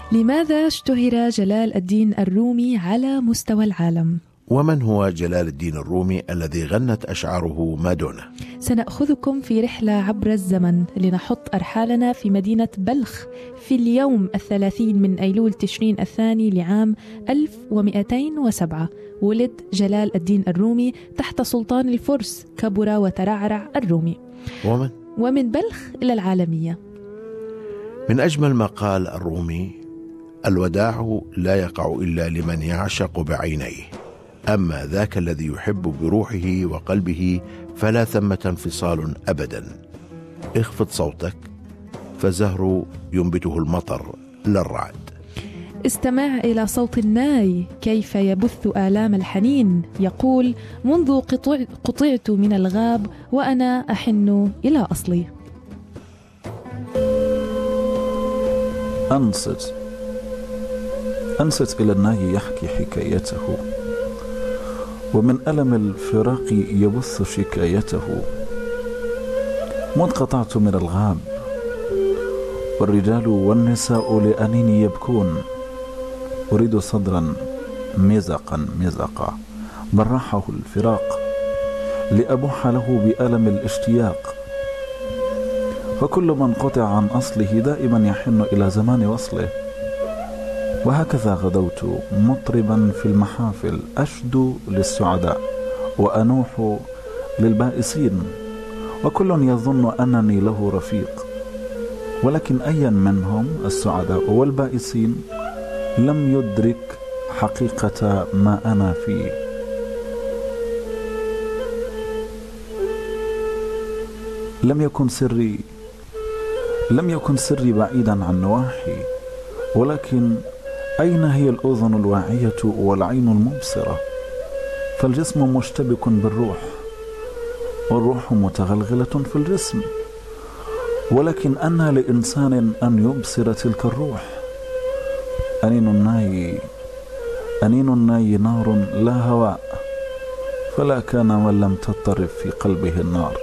لماذا اشتهر جلال الدين الرومي على مستوى العالم؟ ومن هو جلال الدين الرومي الذي غنت أشعاره مادونا؟ سنأخذكم في رحلة عبر الزمن لنحط أرحالنا في مدينة بلخ في اليوم 30 من أيلول تشرين الثاني لعام 1207. ولد جلال الدين الرومي تحت سلطان الفرس، كبر وترعرع الرومي ومن بلخ إلى العالمية. من أجمل ما قال الرومي: الوداع لا يقع إلا لمن يعشق بعينيه، أما ذاك الذي يحب بروحه وقلبه فلا ثمة انفصال أبدا. اخفض صوتك فالزهر ينبته المطر لا الرعد. استمع إلى صوت الناي كيف يبث آلام الحنين، يقول: منذ قطعت من الغاب وأنا أحن إلى أصلي. أنصت إلى الناي يحكي حكايته، ومن ألم الفراق يبث شكايته. منقطعت من الغاب والرجال والنساء لأنيني يبكون، أريد صدرا مزقا براحه الفراق لأبوح له بألم الاشتياق. فكل من قطع عن أصله دائما يحن إلى زمان وصله. وهكذا غدوت مطربا في المحافل، أشدو للسعداء وأنوح للبائسين، وكل يظن أنني له رفيق، ولكن أيا منهم السعداء والبائسين لم يدرك حقيقة ما أنا فيه. لم يكن سري بعيدا عن نواحي، ولكن أين هي الأذن الواعية والعين المبصرة؟ فالجسم مشتبك بالروح، والروح متغلغلة في الجسم، ولكن أنى لإنسان أن يبصر تلك الروح؟ أنين الناي نار لا هواء، فلا كان من لم تضطرب في قلبه النار.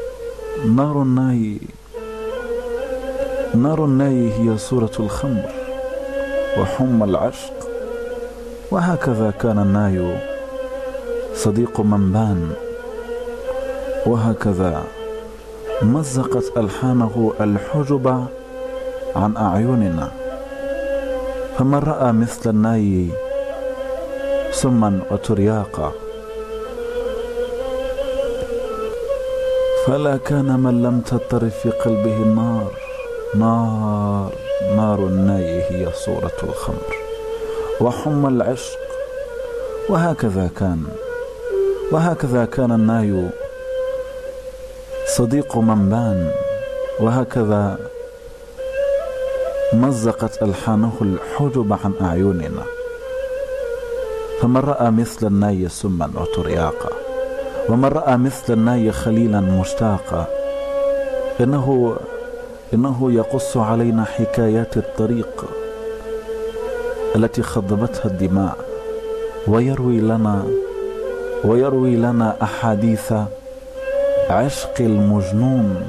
نار الناي هي صورة الخمر وحمى العشق، وهكذا كان الناي صديق من بان، وهكذا مزقت ألحانه الحجب عن أعيننا. فمن رأى مثل الناي سما وترياقا، فلا كان من لم تضطرب في قلبه النار. نار الناي هي صورة الخمر وحمى العشق، وهكذا كان الناي صديق من بان، وهكذا مزقت ألحانه الحجب عن أعيننا. فمن رأى مثل الناي سما وترياقا، ومن رأى مثل الناي خليلا مشتاقا، إنه يقص علينا حكايات الطريق التي خضبتها الدماء، ويروي لنا أحاديث عشق المجنون.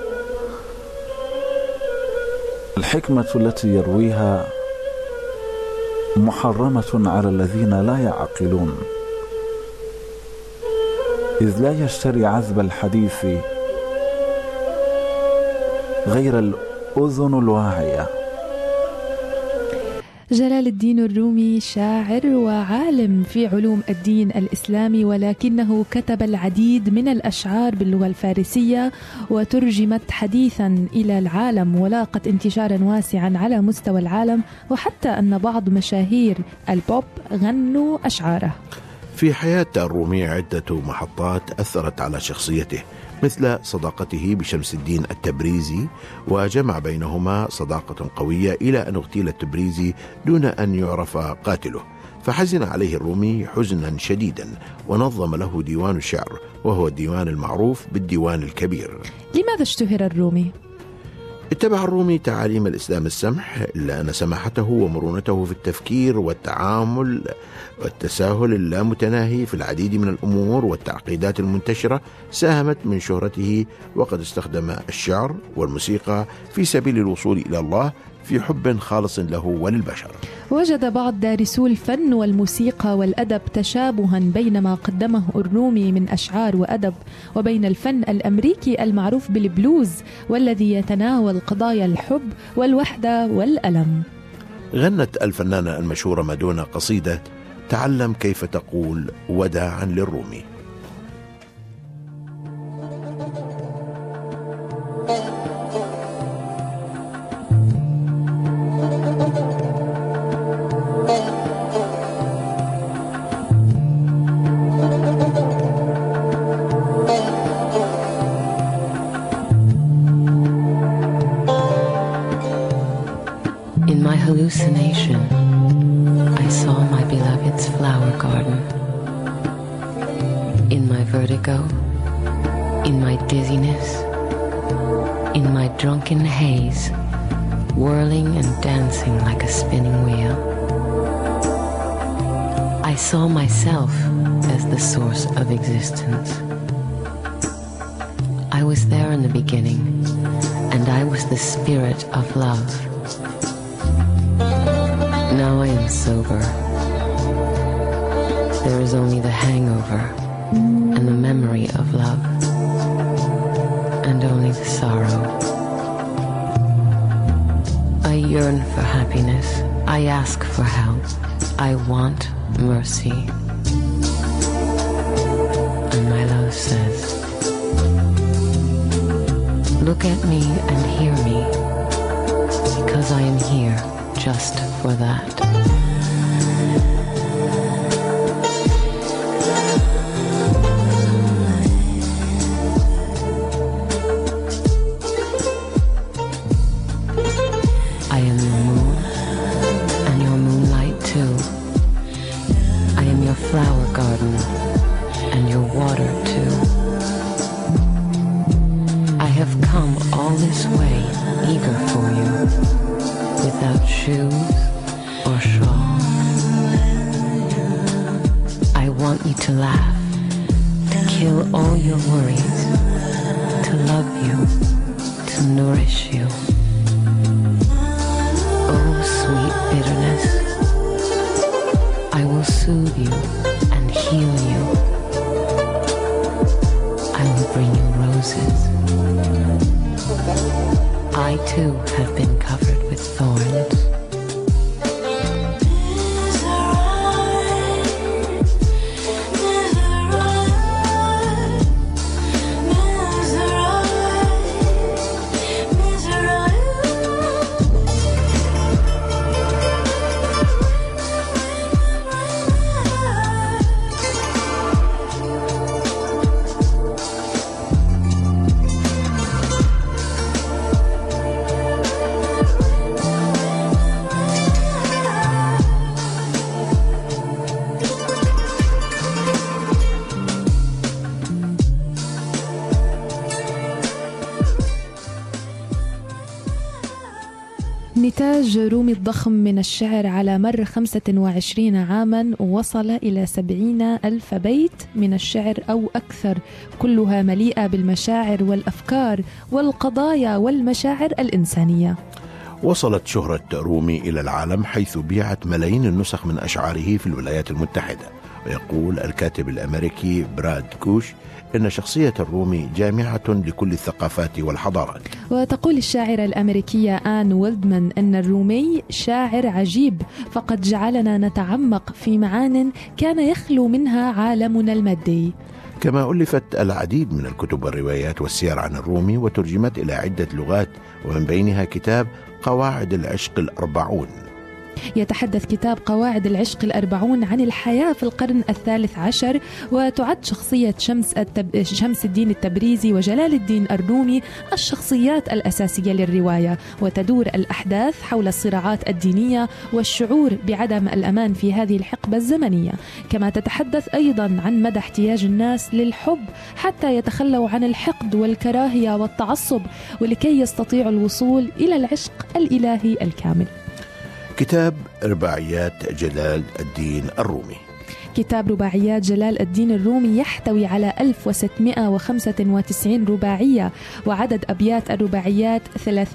الحكمة التي يرويها محرمة على الذين لا يعقلون، إذ لا يشتري عذب الحديث غير الأذن الواعية. جلال الدين الرومي شاعر وعالم في علوم الدين الإسلامي، ولكنه كتب العديد من الأشعار باللغة الفارسية وترجمت حديثا إلى العالم ولاقت انتشارا واسعا على مستوى العالم، وحتى أن بعض مشاهير البوب غنوا أشعاره. في حياة الرومي عدة محطات أثرت على شخصيته، مثل صداقته بشمس الدين التبريزي، وجمع بينهما صداقة قوية إلى أن اغتيل التبريزي دون أن يعرف قاتله، فحزن عليه الرومي حزنا شديدا ونظم له ديوان الشعر، وهو الديوان المعروف بالديوان الكبير. لماذا اشتهر الرومي؟ اتبع الرومي تعاليم الإسلام السمح، إلا أن سماحته ومرونته في التفكير والتعامل والتساهل اللامتناهي في العديد من الأمور والتعقيدات المنتشرة ساهمت من شهرته، وقد استخدم الشعر والموسيقى في سبيل الوصول إلى الله، في حب خالص له وللبشر. وجد بعض دارسو الفن والموسيقى والأدب تشابها بين ما قدمه الرومي من أشعار وأدب وبين الفن الأمريكي المعروف بالبلوز والذي يتناول قضايا الحب والوحدة والألم. غنت الفنانة المشهورة مادونا قصيدة تعلم كيف تقول وداعا للرومي. Hallucination, I saw my beloved's flower garden. In my vertigo, in my dizziness, in my drunken haze, whirling and dancing like a spinning wheel, I saw myself as the source of existence. I was there in the beginning, and I was the spirit of love. Now I am sober. There is only the hangover and the memory of love, and only the sorrow. I yearn for happiness. I ask for help. I want mercy. And my love says, look at me and hear me, because I am here just for that. I am your moon and your moonlight too. I am your flower garden and your water too. I have come all this way eager for you, without shoes or shawl. I want you to laugh, to kill all your worries, to love you, to nourish you. Oh, sweet bitterness, I will soothe you and heal you. I will bring you roses. I too have been covered with thorns. نتاج رومي الضخم من الشعر على مر 25 عاما وصل إلى 70,000 بيت من الشعر أو أكثر، كلها مليئة بالمشاعر والأفكار والقضايا والمشاعر الإنسانية. وصلت شهرة رومي إلى العالم حيث بيعت ملايين النسخ من أشعاره في الولايات المتحدة. ويقول الكاتب الأمريكي براد كوش إن شخصية الرومي جامعة لكل الثقافات والحضارات. وتقول الشاعرة الأمريكية آن ويلدمان أن الرومي شاعر عجيب، فقد جعلنا نتعمق في معان كان يخلو منها عالمنا المادي. كما ألفت العديد من الكتب والروايات والسير عن الرومي وترجمت إلى عدة لغات، ومن بينها كتاب قواعد العشق الأربعون. يتحدث كتاب قواعد العشق الأربعون عن الحياة في القرن ال13، وتعد شخصية شمس الدين التبريزي وجلال الدين الرومي الشخصيات الأساسية للرواية، وتدور الأحداث حول الصراعات الدينية والشعور بعدم الأمان في هذه الحقبة الزمنية، كما تتحدث أيضا عن مدى احتياج الناس للحب حتى يتخلوا عن الحقد والكراهية والتعصب، ولكي يستطيعوا الوصول إلى العشق الإلهي الكامل. كتاب رباعيات جلال الدين الرومي. كتاب رباعيات جلال الدين الرومي يحتوي على 1695 رباعية، وعدد أبيات الرباعيات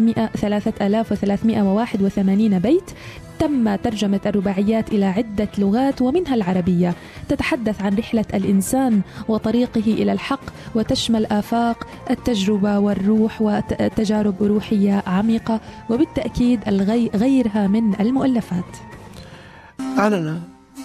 3381 بيت. تم ترجمة الرباعيات إلى عدة لغات ومنها العربية. تتحدث عن رحلة الإنسان وطريقه إلى الحق، وتشمل آفاق التجربة والروح وتجارب روحية عميقة، وبالتأكيد غيرها من المؤلفات. أعلن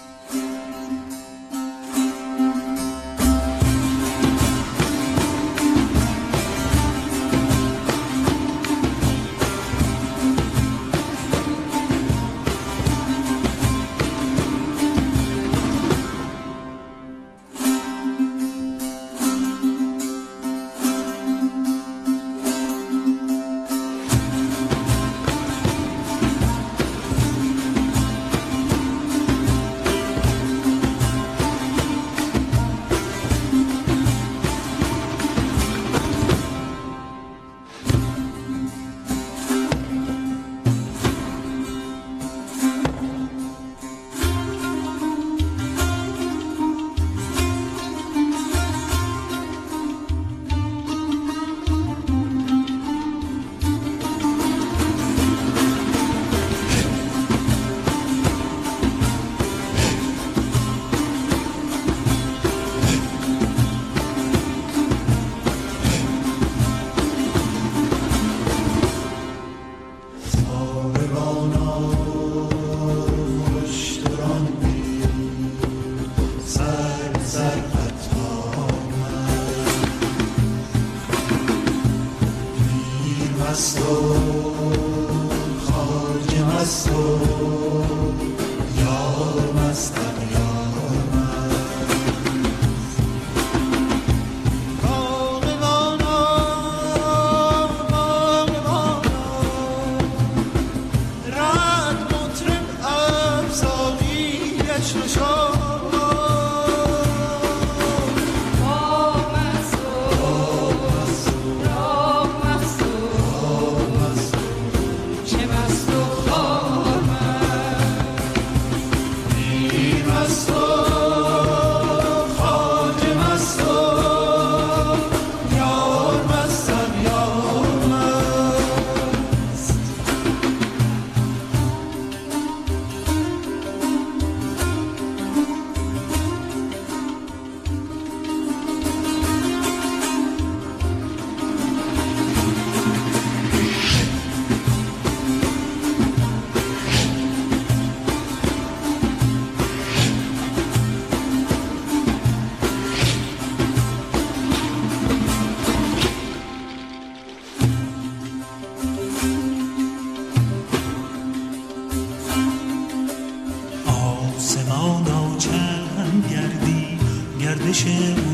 گردش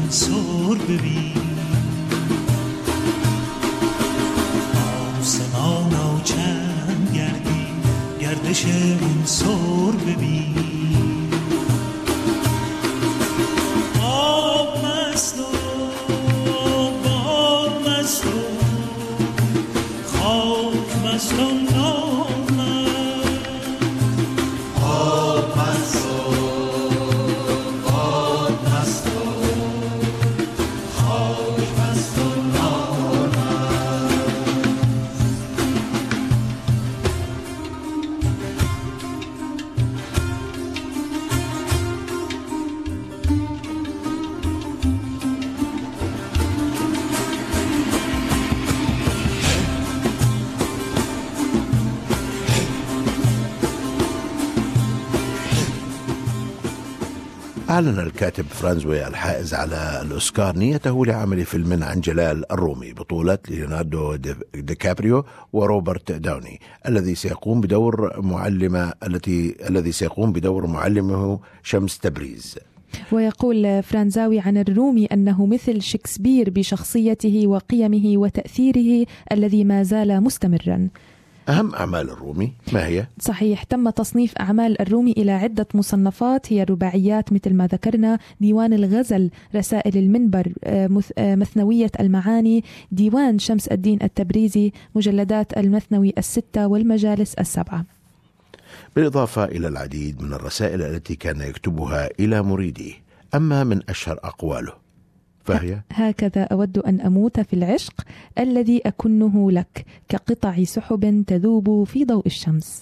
عنصر ببین، آسمان چند گردی گردش عنصر ببین. آب مست و باد مست و خاک مست و نامست. آب مست و أعلن الكاتب فرانزوي الحائز على الأوسكار نيته لعمل فيلم عن جلال الرومي بطولة ليوناردو دي كابريو وروبرت داوني الذي سيقوم بدور معلمه شمس تبريز. ويقول فرانزاوي عن الرومي أنه مثل شكسبير بشخصيته وقيمه وتأثيره الذي ما زال مستمرا. أهم أعمال الرومي ما هي؟ صحيح، تم تصنيف أعمال الرومي إلى عدة مصنفات، هي الرباعيات مثل ما ذكرنا، ديوان الغزل، رسائل المنبر، مثنوية المعاني، ديوان شمس الدين التبريزي، مجلدات المثنوي 6 والمجالس 7. بالإضافة إلى العديد من الرسائل التي كان يكتبها إلى مريديه. أما من أشهر أقواله فهي: هكذا أود أن أموت في العشق الذي أكنه لك، كقطع سحب تذوب في ضوء الشمس.